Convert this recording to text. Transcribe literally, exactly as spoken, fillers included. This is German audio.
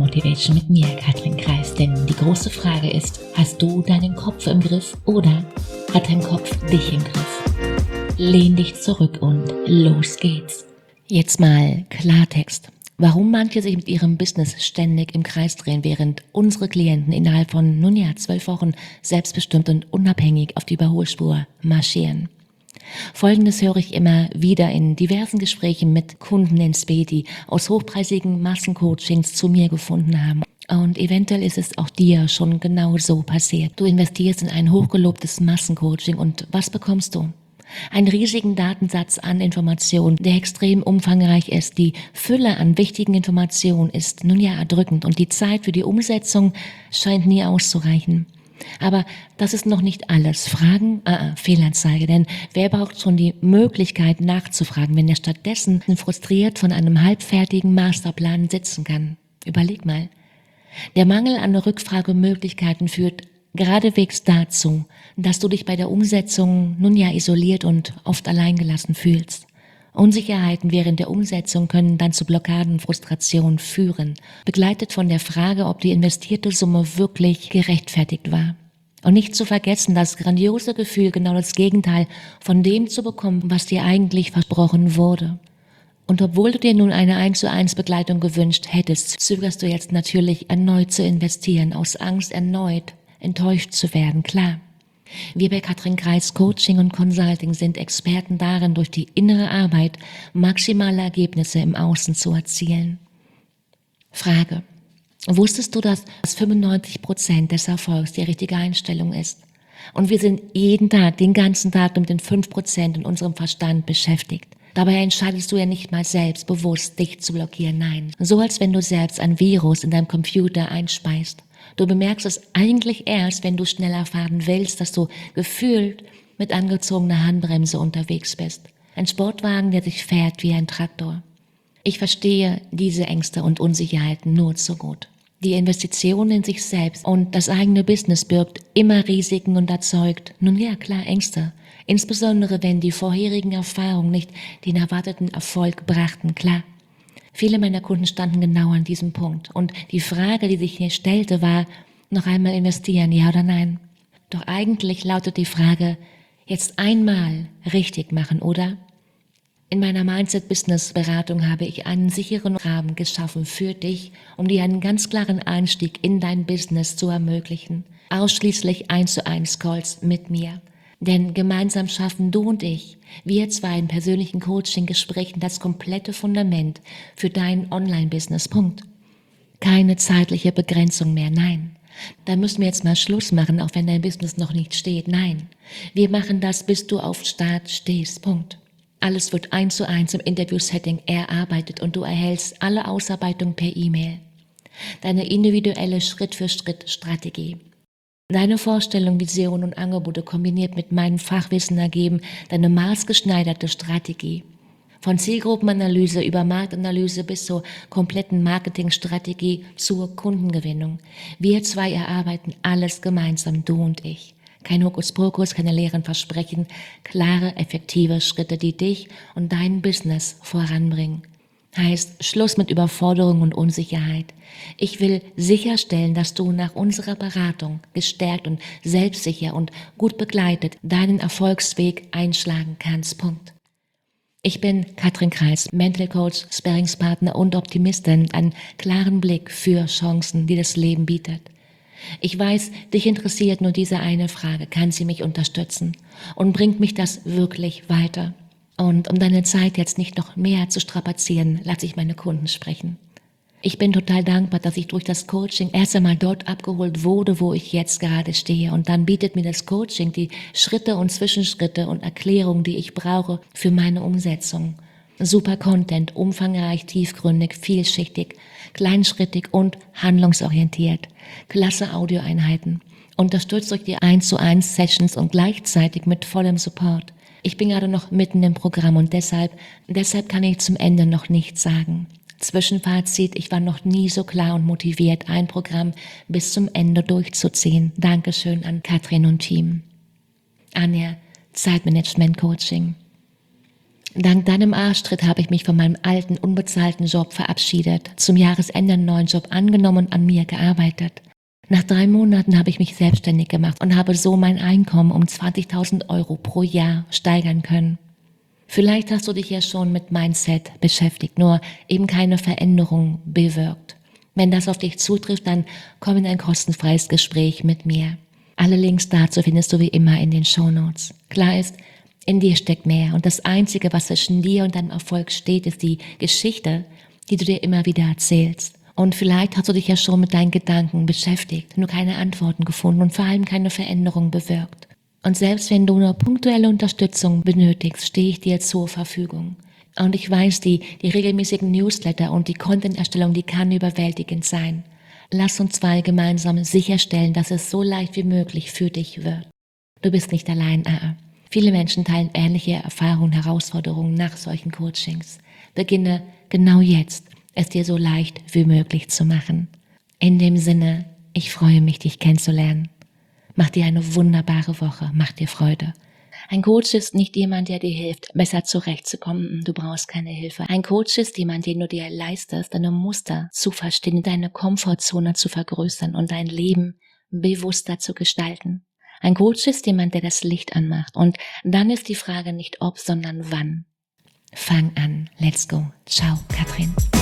Motivation mit mir, Katrin Kreis. Denn die große Frage ist, hast du deinen Kopf im Griff oder hat dein Kopf dich im Griff? Lehn dich zurück und los geht's. Jetzt mal Klartext. Warum manche sich mit ihrem Business ständig im Kreis drehen, während unsere Klienten innerhalb von, nun ja, zwölf Wochen selbstbestimmt und unabhängig auf die Überholspur marschieren. Folgendes höre ich immer wieder in diversen Gesprächen mit Kunden ins B, die aus hochpreisigen Massencoachings zu mir gefunden haben. Und eventuell ist es auch dir schon genau so passiert. Du investierst in ein hochgelobtes Massencoaching und was bekommst du? Einen riesigen Datensatz an Informationen, der extrem umfangreich ist. Die Fülle an wichtigen Informationen ist nun ja erdrückend und die Zeit für die Umsetzung scheint nie auszureichen. Aber das ist noch nicht alles. Fragen? Ah, Fehlanzeige, denn wer braucht schon die Möglichkeit nachzufragen, wenn er stattdessen frustriert von einem halbfertigen Masterplan sitzen kann? Überleg mal. Der Mangel an Rückfragemöglichkeiten führt geradewegs dazu, dass du dich bei der Umsetzung nun ja isoliert und oft alleingelassen fühlst. Unsicherheiten während der Umsetzung können dann zu Blockaden und Frustrationen führen, begleitet von der Frage, ob die investierte Summe wirklich gerechtfertigt war. Und nicht zu vergessen, das grandiose Gefühl, genau das Gegenteil von dem zu bekommen, was dir eigentlich versprochen wurde. Und obwohl du dir nun eine eins zu eins Begleitung gewünscht hättest, zögerst du jetzt natürlich erneut zu investieren, aus Angst erneut enttäuscht zu werden, klar. Wir bei Katrin Kreis Coaching und Consulting sind Experten darin, durch die innere Arbeit maximale Ergebnisse im Außen zu erzielen. Frage: Wusstest du, dass fünfundneunzig Prozent des Erfolgs die richtige Einstellung ist? Und wir sind jeden Tag, den ganzen Tag mit den fünf Prozent in unserem Verstand beschäftigt. Dabei entscheidest du ja nicht mal selbst bewusst, dich zu blockieren, nein. So als wenn du selbst ein Virus in deinem Computer einspeist. Du bemerkst es eigentlich erst, wenn du schnell erfahren willst, dass du gefühlt mit angezogener Handbremse unterwegs bist. Ein Sportwagen, der sich fährt wie ein Traktor. Ich verstehe diese Ängste und Unsicherheiten nur zu gut. Die Investition in sich selbst und das eigene Business birgt immer Risiken und erzeugt, nun ja klar, Ängste. Insbesondere wenn die vorherigen Erfahrungen nicht den erwarteten Erfolg brachten, klar. Viele meiner Kunden standen genau an diesem Punkt und die Frage, die sich mir stellte, war, noch einmal investieren, ja oder nein? Doch eigentlich lautet die Frage, jetzt einmal richtig machen, oder? In meiner Mindset-Business-Beratung habe ich einen sicheren Rahmen geschaffen für dich, um dir einen ganz klaren Einstieg in dein Business zu ermöglichen. Ausschließlich eins zu eins Calls mit mir. Denn gemeinsam schaffen du und ich, wir zwei in persönlichen Coaching-Gesprächen, das komplette Fundament für dein Online-Business. Punkt. Keine zeitliche Begrenzung mehr, nein. Da müssen wir jetzt mal Schluss machen, auch wenn dein Business noch nicht steht, nein. Wir machen das, bis du auf Start stehst, Punkt. Alles wird eins zu eins im Interview-Setting erarbeitet und du erhältst alle Ausarbeitung per E-Mail. Deine individuelle Schritt-für-Schritt-Strategie. Deine Vorstellung, Vision und Angebote kombiniert mit meinem Fachwissen ergeben deine maßgeschneiderte Strategie. Von Zielgruppenanalyse über Marktanalyse bis zur kompletten Marketingstrategie zur Kundengewinnung. Wir zwei erarbeiten alles gemeinsam, du und ich. Kein Hokuspokus, keine leeren Versprechen, klare, effektive Schritte, die dich und dein Business voranbringen. Heißt Schluss mit Überforderung und Unsicherheit. Ich will sicherstellen, dass du nach unserer Beratung gestärkt und selbstsicher und gut begleitet deinen Erfolgsweg einschlagen kannst. Punkt. Ich bin Katrin Kreis, Mental Coach, Sparringspartner und Optimistin, einen klaren Blick für Chancen, die das Leben bietet. Ich weiß, dich interessiert nur diese eine Frage, kann sie mich unterstützen und bringt mich das wirklich weiter? Und um deine Zeit jetzt nicht noch mehr zu strapazieren, lasse ich meine Kunden sprechen. Ich bin total dankbar, dass ich durch das Coaching erst einmal dort abgeholt wurde, wo ich jetzt gerade stehe. Und dann bietet mir das Coaching die Schritte und Zwischenschritte und Erklärungen, die ich brauche für meine Umsetzung. Super Content, umfangreich, tiefgründig, vielschichtig, kleinschrittig und handlungsorientiert. Klasse Audioeinheiten. Unterstützt durch die eins zu eins Sessions und gleichzeitig mit vollem Support. Ich bin gerade noch mitten im Programm und deshalb, deshalb kann ich zum Ende noch nichts sagen. Zwischenfazit, ich war noch nie so klar und motiviert, ein Programm bis zum Ende durchzuziehen. Dankeschön an Katrin und Team. Anja, Zeitmanagement Coaching. Dank deinem Arschtritt habe ich mich von meinem alten, unbezahlten Job verabschiedet, zum Jahresende einen neuen Job angenommen und an mir gearbeitet. Nach drei Monaten habe ich mich selbstständig gemacht und habe so mein Einkommen um zwanzigtausend Euro pro Jahr steigern können. Vielleicht hast du dich ja schon mit Mindset beschäftigt, nur eben keine Veränderung bewirkt. Wenn das auf dich zutrifft, dann komm in ein kostenfreies Gespräch mit mir. Alle Links dazu findest du wie immer in den Shownotes. Klar ist, in dir steckt mehr und das Einzige, was zwischen dir und deinem Erfolg steht, ist die Geschichte, die du dir immer wieder erzählst. Und vielleicht hast du dich ja schon mit deinen Gedanken beschäftigt, nur keine Antworten gefunden und vor allem keine Veränderung bewirkt. Und selbst wenn du nur punktuelle Unterstützung benötigst, stehe ich dir zur Verfügung. Und ich weiß, die, die regelmäßigen Newsletter und die Content-Erstellung, die kann überwältigend sein. Lass uns zwei gemeinsam sicherstellen, dass es so leicht wie möglich für dich wird. Du bist nicht allein, ah. Viele Menschen teilen ähnliche Erfahrungen, Herausforderungen nach solchen Coachings. Beginne genau jetzt, es dir so leicht wie möglich zu machen. In dem Sinne, ich freue mich, dich kennenzulernen. Mach dir eine wunderbare Woche, mach dir Freude. Ein Coach ist nicht jemand, der dir hilft, besser zurechtzukommen. Du brauchst keine Hilfe. Ein Coach ist jemand, den du dir leistest, deine Muster zu verstehen, deine Komfortzone zu vergrößern und dein Leben bewusster zu gestalten. Ein Coach ist jemand, der das Licht anmacht. Und dann ist die Frage nicht ob, sondern wann. Fang an. Let's go. Ciao, Katrin.